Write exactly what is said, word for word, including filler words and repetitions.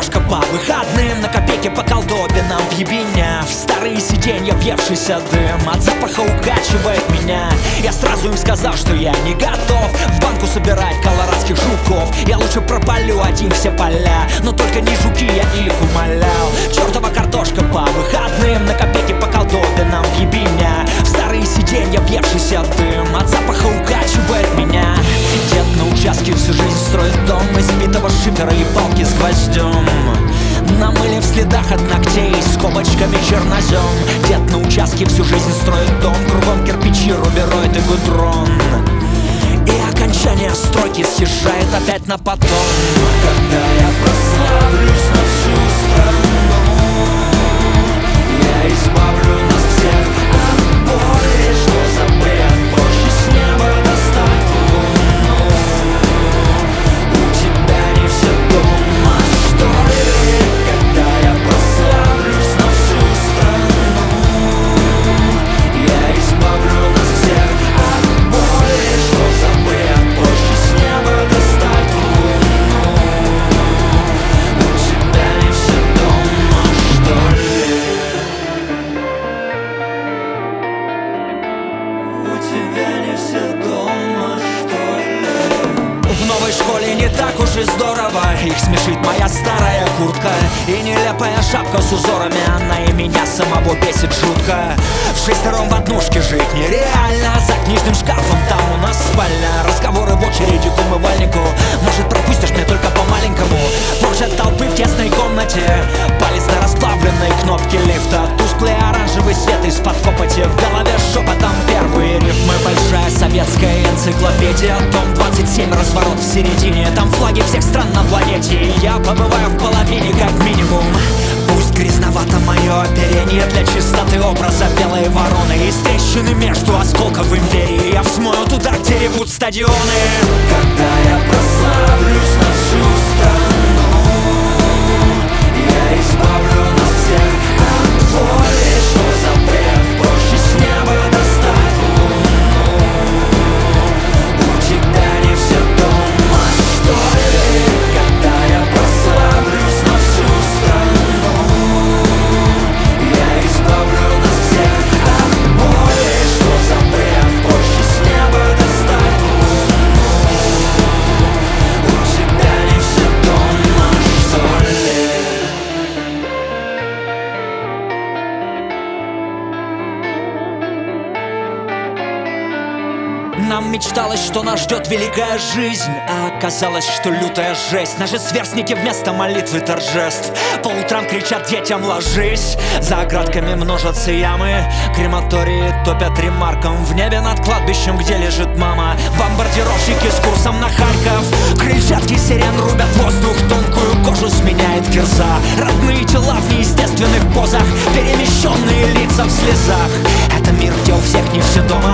картошка по выходным, на копейки по колдобинам в ебеня. В старые сиденья въевшийся дым от запаха укачивает меня. Я сразу им сказал, что я не готов в банку собирать колорадских жуков. Я лучше пропалю один все поля, но только не жуки, я их умолял. Чертова картошка по выходным, на копейки по колдобинам в ебеня. В старые сиденья въевшийся дым от запаха укачивает меня. Дед на участке всю жизнь строит дом из битого шифера и палки с гвоздем. Намыли в следах от ногтей скобочками чернозем. Дед на участке всю жизнь строит дом, кругом кирпичи, рубероид и гудрон. И окончание стройки съезжает опять на потом. Когда я прославлюсь на всю страну, я избавлю нас всех от боли. Что за бред, проще с неба достать луну. У тебя не все дома, что ли? Когда я прославлюсь на всю страну, я избавлю нас всех от боли. Что за бред, проще с неба достать луну. У тебя не все дома, что ли? У тебя не все дома, что ли? В новой школе не так уж и здорово. Их смешит моя старая куртка и нелепая шапка с узорами. Она и меня самого бесит жутко. В шестером в однушке жить нереально. За книжным шкафом там у нас спальня. Разговоры в очереди к умывальнику. Может, пропустишь мне только по-маленькому. Прочь от толпы в тесной комнате. Палец на расплавленной кнопке лифта. Тусклый оранжевый свет из-под копоти. В голове шепотом первые рифмы. Большая советская энциклопедия. Том двадцать семь, разворот в середине. Там флаги всех стран на планете. И я побываю в половине как минимум. Пусть грязновато мое оперение для чистоты образа белой вороны. Из трещины между осколков империи я всмою туда, где ревут стадионы. Когда я прославлюсь на всю страну, я избавлю нас всех от боли. Что за бред, проще с неба достать луну. У тебя не все дома, что ли? Когда я прославлюсь на всю страну, я избавлю нас всех от боли. Что за бред, проще с неба достать луну. У тебя не все дома, что ли? Нам мечталось, что нас ждет великая жизнь, а оказалось, что лютая жесть. Наши сверстники вместо молитвы торжеств по утрам кричат детям: ложись. За оградками множатся ямы, крематории топят ремарком. В небе над кладбищем, где лежит мама, бомбардировщики с курсом на Харьков. Крыльчатки сирен рубят воздух, тонкую кожу сменяет кирза. Родные тела в неестественных позах, перемещенные лица в слезах. Это мир, где у всех не все дома.